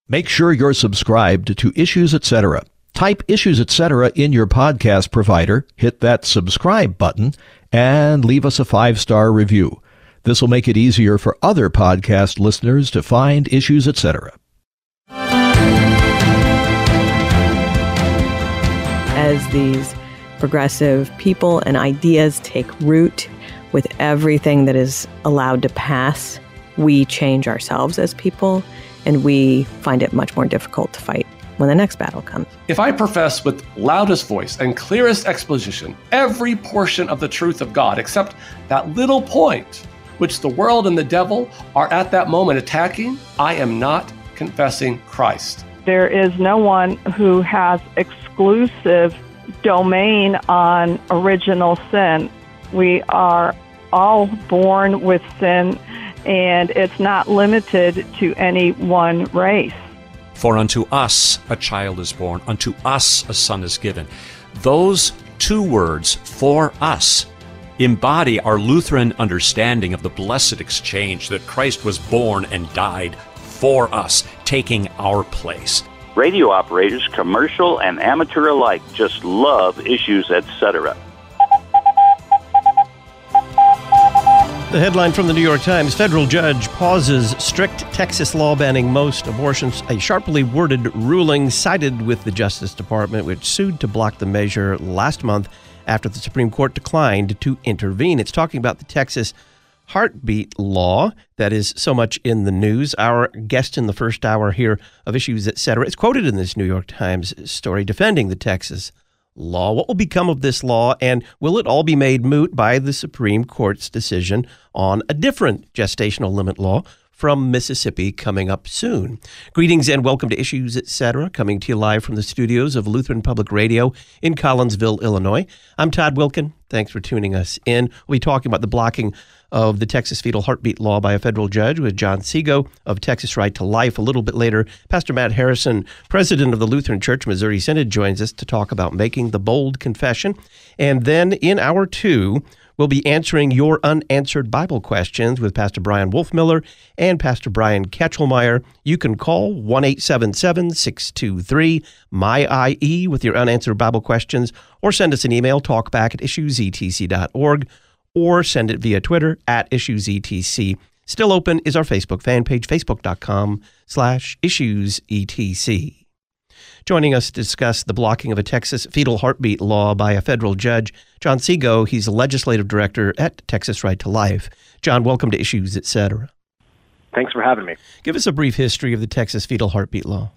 Make sure you're subscribed to Issues Etc. Type Issues Etc. in your podcast provider, hit that subscribe button, and leave us a 5-star review. This will make it easier for other podcast listeners to find Issues Etc. As these progressive people and ideas take root with everything that is allowed to pass, we change ourselves as people, and we find it much more difficult to fight when the next battle comes. If I profess with loudest voice and clearest exposition every portion of the truth of God except that little point which the world and the devil are at that moment attacking, I am not confessing Christ. There is no one who has exclusive domain on original sin. We are all born with sin, and it's not limited to any one race. For unto us a child is born, unto us a son is given. Those two words, for us, embody our Lutheran understanding of the blessed exchange that Christ was born and died for us, taking our place. Radio operators, commercial and amateur alike, just love Issues Etc. The headline from the New York Times: federal judge pauses strict Texas law banning most abortions. A sharply worded ruling sided with the Justice Department, which sued to block the measure last month after the Supreme Court declined to intervene. It's talking about the Texas heartbeat law that is so much in the news. Our guest in the first hour here of Issues Etc. is quoted in this New York Times story defending the Texas law. What will become of this law, and will it all be made moot by the Supreme Court's decision on a different gestational limit law from Mississippi coming up soon? Greetings and welcome to Issues Etc., coming to you live from the studios of Lutheran Public Radio in Collinsville, Illinois. I'm Todd Wilkin. Thanks for tuning us in. We'll be talking about the blocking of the Texas fetal heartbeat law by a federal judge with John Seago of Texas Right to Life. A little bit later, Pastor Matt Harrison, president of the Lutheran Church Missouri Synod, joins us to talk about making the bold confession. And then in hour two, we'll be answering your unanswered Bible questions with Pastor Brian Wolfmiller and Pastor Brian Ketchelmeyer. You can call 1-877-623-MY-IE with your unanswered Bible questions, or send us an email, talkback@issuesetc.org, or send it via Twitter @IssuesETC. Still open is our Facebook fan page, facebook.com/IssuesETC. Joining us to discuss the blocking of a Texas fetal heartbeat law by a federal judge, John Seago. He's the legislative director at Texas Right to Life. John, welcome to Issues Etc. Thanks for having me. Give us a brief history of the Texas fetal heartbeat law.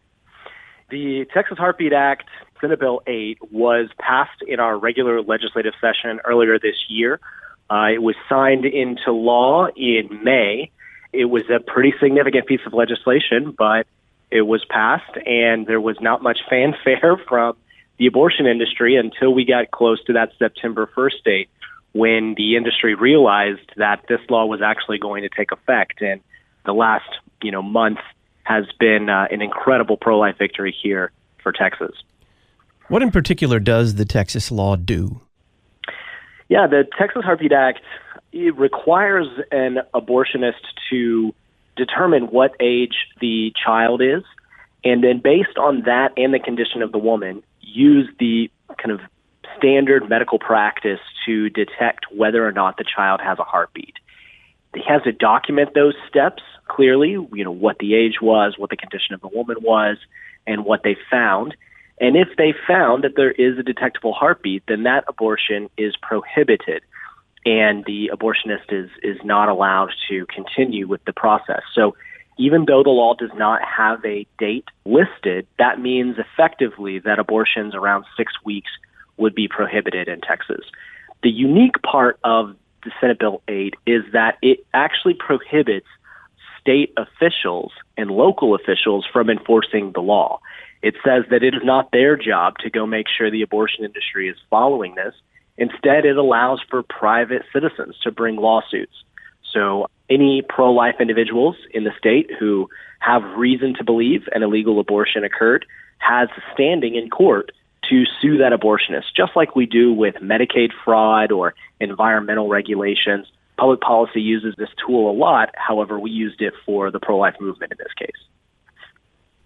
The Texas Heartbeat Act, Senate Bill 8, was passed in our regular legislative session earlier this year. It was signed into law in May. It was a pretty significant piece of legislation, but it was passed, and there was not much fanfare from the abortion industry until we got close to that September 1st date, when the industry realized that this law was actually going to take effect. And the last, month has been an incredible pro-life victory here for Texas. What in particular does the Texas law do? Yeah, the Texas Heartbeat Act, it requires an abortionist to determine what age the child is, and then based on that and the condition of the woman, use the kind of standard medical practice to detect whether or not the child has a heartbeat. He has to document those steps clearly, what the age was, what the condition of the woman was, and what they found. And if they found that there is a detectable heartbeat, then that abortion is prohibited, and the abortionist is not allowed to continue with the process. So even though the law does not have a date listed, that means effectively that abortions around 6 weeks would be prohibited in Texas. The unique part of the Senate Bill 8 is that it actually prohibits state officials and local officials from enforcing the law. It says that it is not their job to go make sure the abortion industry is following this. Instead, it allows for private citizens to bring lawsuits. So any pro-life individuals in the state who have reason to believe an illegal abortion occurred has standing in court to sue that abortionist, just like we do with Medicaid fraud or environmental regulations. Public policy uses this tool a lot. However, we used it for the pro-life movement in this case.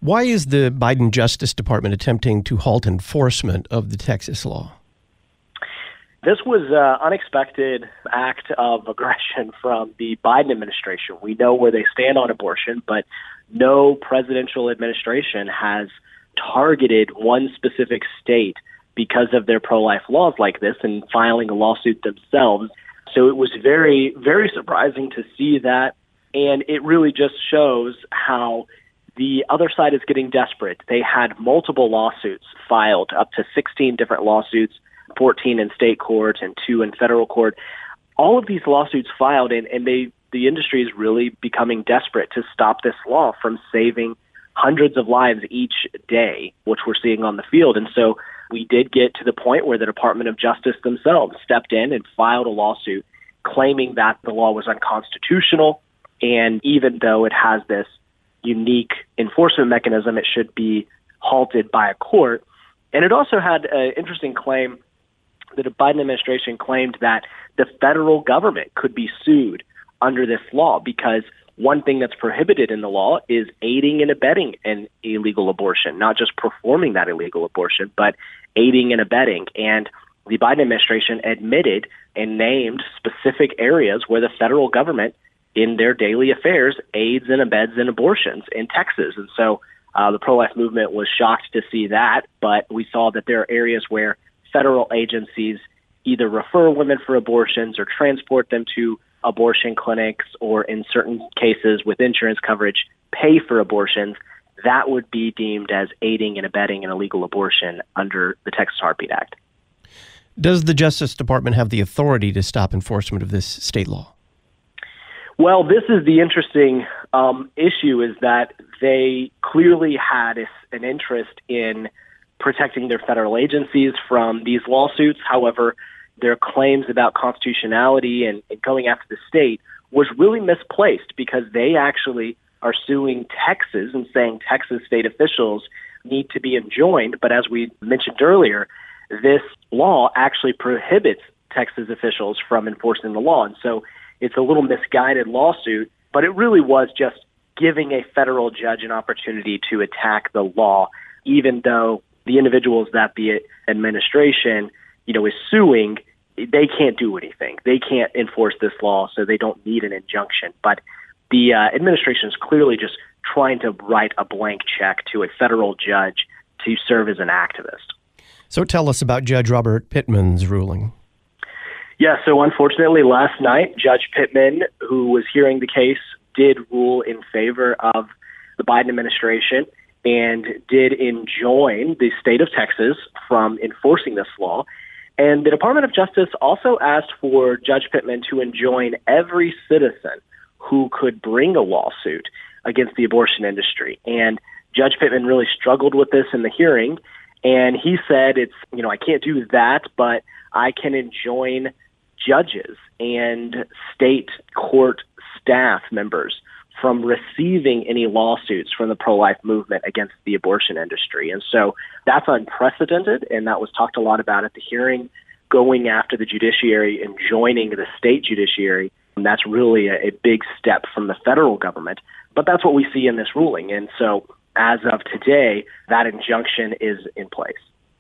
Why is the Biden Justice Department attempting to halt enforcement of the Texas law? This was an unexpected act of aggression from the Biden administration. We know where they stand on abortion, but no presidential administration has targeted one specific state because of their pro-life laws like this and filing a lawsuit themselves. So it was very, very surprising to see that. And it really just shows how the other side is getting desperate. They had multiple lawsuits filed, up to 16 different lawsuits, 14 in state court and 2 in federal court. All of these lawsuits filed, and the industry is really becoming desperate to stop this law from saving hundreds of lives each day, which we're seeing on the field. And so we did get to the point where the Department of Justice themselves stepped in and filed a lawsuit claiming that the law was unconstitutional. And even though it has this unique enforcement mechanism, it should be halted by a court. And it also had an interesting claim. The Biden administration claimed that the federal government could be sued under this law because one thing that's prohibited in the law is aiding and abetting an illegal abortion, not just performing that illegal abortion, but aiding and abetting. And the Biden administration admitted and named specific areas where the federal government in their daily affairs aids and abets in abortions in Texas. And so the pro-life movement was shocked to see that, but we saw that there are areas where federal agencies either refer women for abortions or transport them to abortion clinics, or in certain cases with insurance coverage, pay for abortions. That would be deemed as aiding and abetting an illegal abortion under the Texas Heartbeat Act. Does the Justice Department have the authority to stop enforcement of this state law? Well, this is the interesting issue, is that they clearly had an interest in protecting their federal agencies from these lawsuits. However, their claims about constitutionality and going after the state was really misplaced, because they actually are suing Texas and saying Texas state officials need to be enjoined. But as we mentioned earlier, this law actually prohibits Texas officials from enforcing the law. And so it's a little misguided lawsuit, but it really was just giving a federal judge an opportunity to attack the law, even though the individuals that the administration, is suing, they can't do anything. They can't enforce this law, so they don't need an injunction. But the administration is clearly just trying to write a blank check to a federal judge to serve as an activist. So tell us about Judge Robert Pittman's ruling. Yeah, so unfortunately last night, Judge Pittman, who was hearing the case, did rule in favor of the Biden administration and did enjoin the state of Texas from enforcing this law. And the Department of Justice also asked for Judge Pittman to enjoin every citizen who could bring a lawsuit against the abortion industry. And Judge Pittman really struggled with this in the hearing. And he said, I can't do that, but I can enjoin judges and state court staff members from receiving any lawsuits from the pro-life movement against the abortion industry. And so that's unprecedented, and that was talked a lot about at the hearing, going after the judiciary and joining the state judiciary. And that's really a big step from the federal government. But that's what we see in this ruling. And so as of today, that injunction is in place.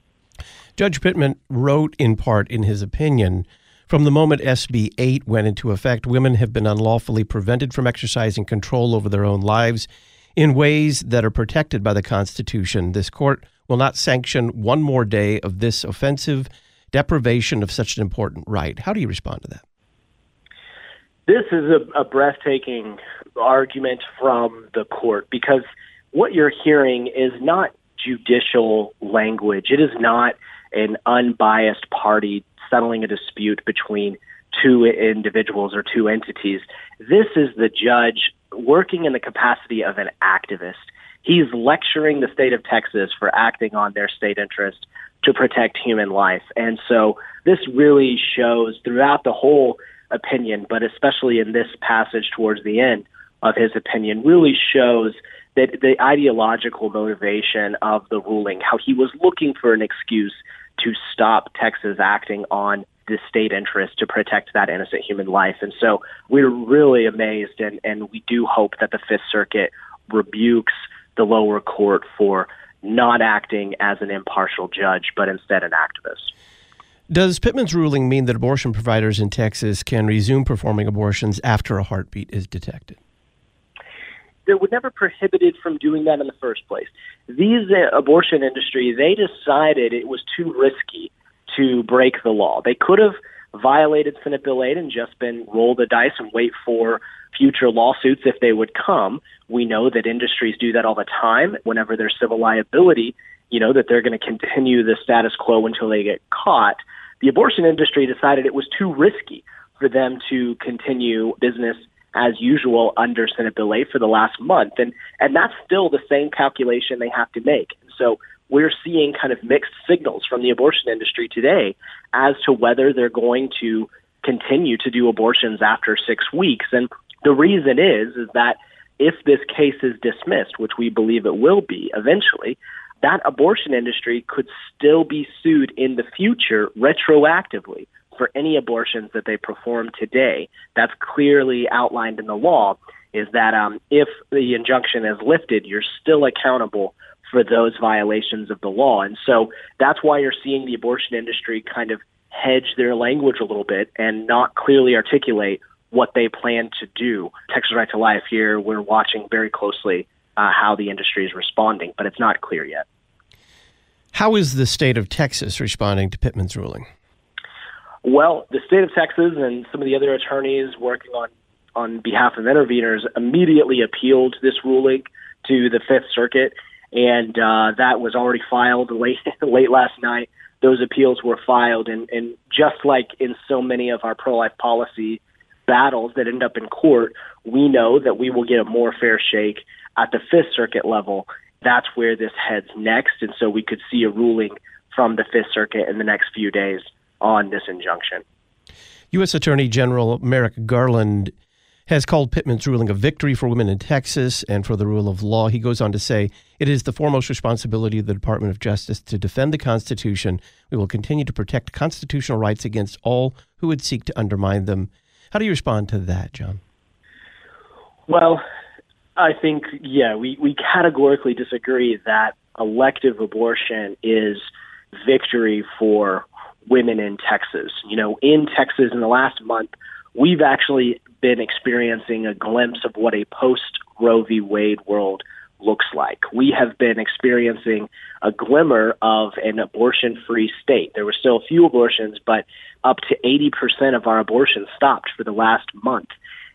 Judge Pittman wrote in part in his opinion, from the moment SB 8 went into effect, women have been unlawfully prevented from exercising control over their own lives in ways that are protected by the Constitution. This court will not sanction one more day of this offensive deprivation of such an important right. How do you respond to that? This is a breathtaking argument from the court, because what you're hearing is not judicial language. It is not an unbiased party settling a dispute between two individuals or two entities. This is the judge working in the capacity of an activist. He's lecturing the state of Texas for acting on their state interest to protect human life. And so this really shows throughout the whole opinion, but especially in this passage towards the end of his opinion, really shows that the ideological motivation of the ruling, how he was looking for an excuse to stop Texas acting on the state interest to protect that innocent human life. And so we're really amazed, and we do hope that the Fifth Circuit rebukes the lower court for not acting as an impartial judge, but instead an activist. Does Pittman's ruling mean that abortion providers in Texas can resume performing abortions after a heartbeat is detected? They were never prohibited from doing that in the first place. These abortion industry, they decided it was too risky to break the law. They could have violated Senate Bill 8 and just been roll the dice and wait for future lawsuits if they would come. We know that industries do that all the time. Whenever there's civil liability, that they're going to continue the status quo until they get caught. The abortion industry decided it was too risky for them to continue business as usual under Senate Bill 8 for the last month. And that's still the same calculation they have to make. So we're seeing kind of mixed signals from the abortion industry today as to whether they're going to continue to do abortions after 6 weeks. And the reason is that if this case is dismissed, which we believe it will be eventually, that abortion industry could still be sued in the future retroactively for any abortions that they perform today. That's clearly outlined in the law, is that if the injunction is lifted, you're still accountable for those violations of the law. And so that's why you're seeing the abortion industry kind of hedge their language a little bit and not clearly articulate what they plan to do. Texas Right to Life here, we're watching very closely how the industry is responding, but it's not clear yet. How is the state of Texas responding to Pittman's ruling? Well, the state of Texas and some of the other attorneys working on behalf of interveners immediately appealed this ruling to the Fifth Circuit, and that was already filed late last night. Those appeals were filed, and just like in so many of our pro-life policy battles that end up in court, we know that we will get a more fair shake at the Fifth Circuit level. That's where this heads next, and so we could see a ruling from the Fifth Circuit in the next few days on this injunction. U.S. Attorney General Merrick Garland has called Pittman's ruling a victory for women in Texas and for the rule of law. He goes on to say, "It is the foremost responsibility of the Department of Justice to defend the Constitution. We will continue to protect constitutional rights against all who would seek to undermine them." How do you respond to that, John? Well, I think, we categorically disagree that elective abortion is victory for women in Texas. In Texas in the last month, we've actually been experiencing a glimpse of what a post-Roe v. Wade world looks like. We have been experiencing a glimmer of an abortion-free state. There were still a few abortions, but up to 80% of our abortions stopped for the last month.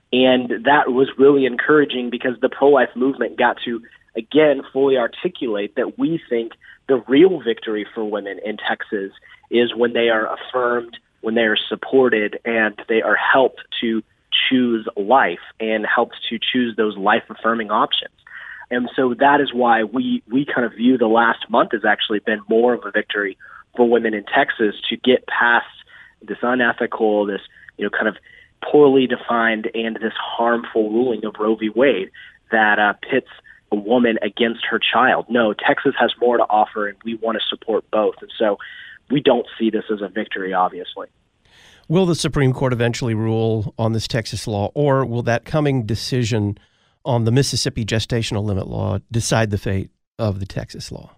And that was really encouraging because the pro-life movement got to, again, fully articulate that we think the real victory for women in Texas is when they are affirmed, when they are supported, and they are helped to choose life and helped to choose those life-affirming options. And so that is why we kind of view the last month as actually been more of a victory for women in Texas to get past this unethical, this kind of poorly defined and this harmful ruling of Roe v. Wade that pits a woman against her child. No, Texas has more to offer, and we want to support both. And so we don't see this as a victory, obviously. Will the Supreme Court eventually rule on this Texas law, or will that coming decision on the Mississippi gestational limit law decide the fate of the Texas law?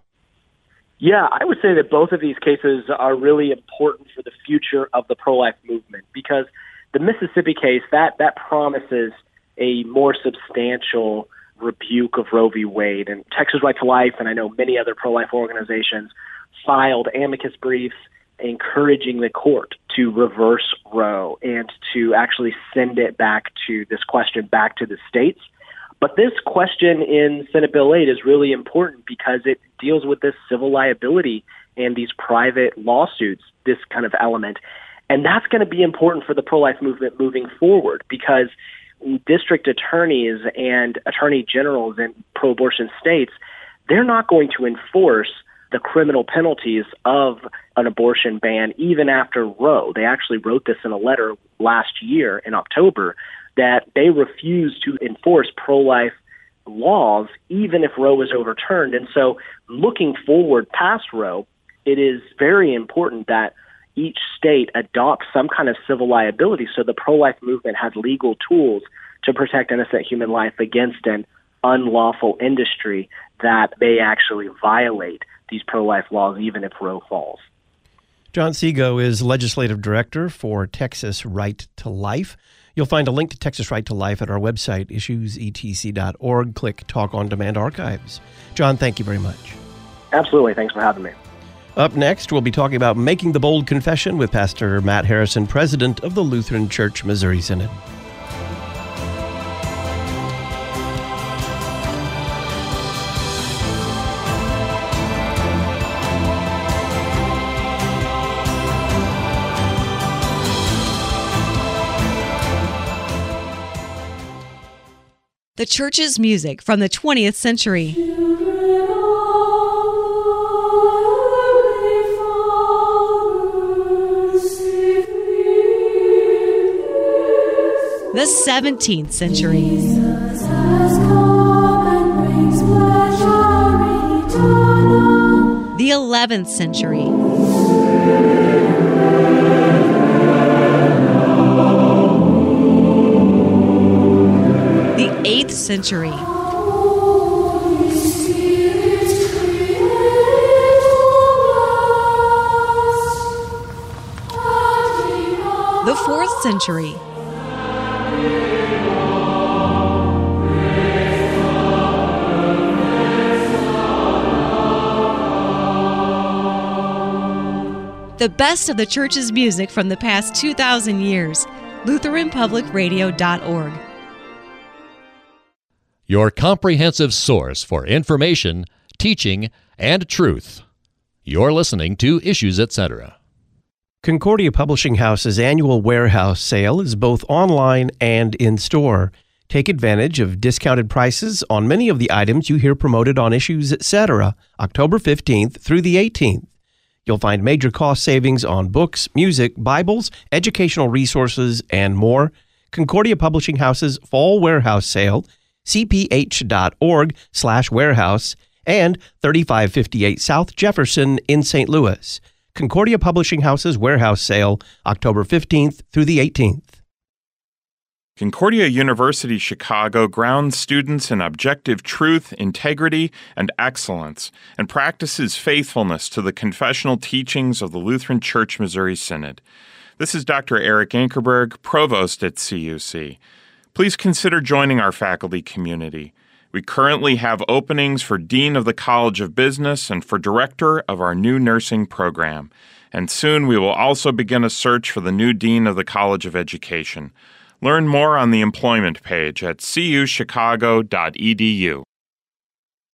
Yeah, I would say that both of these cases are really important for the future of the pro-life movement because the Mississippi case, that promises a more substantial rebuke of Roe v. Wade. And Texas Right to Life, and I know many other pro-life organizations, filed amicus briefs encouraging the court to reverse Roe and to actually send it back to this question back to the states. But this question in Senate Bill 8 is really important because it deals with this civil liability and these private lawsuits, this kind of element. And that's going to be important for the pro-life movement moving forward because district attorneys and attorney generals in pro-abortion states, they're not going to enforce the criminal penalties of an abortion ban even after Roe. They actually wrote this in a letter last year in October that they refuse to enforce pro-life laws even if Roe is overturned. And so looking forward past Roe, it is very important that each state adopts some kind of civil liability so the pro-life movement has legal tools to protect innocent human life against an unlawful industry that may actually violate these pro-life laws, even if Roe falls. John Seago is Legislative Director for Texas Right to Life. You'll find a link to Texas Right to Life at our website, issuesetc.org. Click Talk on Demand Archives. John, thank you very much. Absolutely. Thanks for having me. Up next, we'll be talking about Making the Bold Confession with Pastor Matt Harrison, President of the Lutheran Church Missouri Synod. The church's music from the 20th century. The 17th century. The 11th century. The 8th century. The 4th century. The best of the church's music from the past 2,000 years. LutheranPublicRadio.org. Your comprehensive source for information, teaching, and truth. You're listening to Issues, Etc. Concordia Publishing House's annual warehouse sale is both online and in-store. Take advantage of discounted prices on many of the items you hear promoted on Issues, Etc., October 15th through the 18th. You'll find major cost savings on books, music, Bibles, educational resources, and more. Concordia Publishing House's Fall Warehouse Sale, cph.org/warehouse, and 3558 South Jefferson in St. Louis. Concordia Publishing House's Warehouse Sale, October 15th through the 18th. Concordia University Chicago grounds students in objective truth, integrity, and excellence, and practices faithfulness to the confessional teachings of the Lutheran Church Missouri Synod. This is Dr. Eric Ankerberg, Provost at CUC. Please consider joining our faculty community. We currently have openings for Dean of the College of Business and for Director of our new nursing program. And soon we will also begin a search for the new Dean of the College of Education. Learn more on the employment page at cuchicago.edu.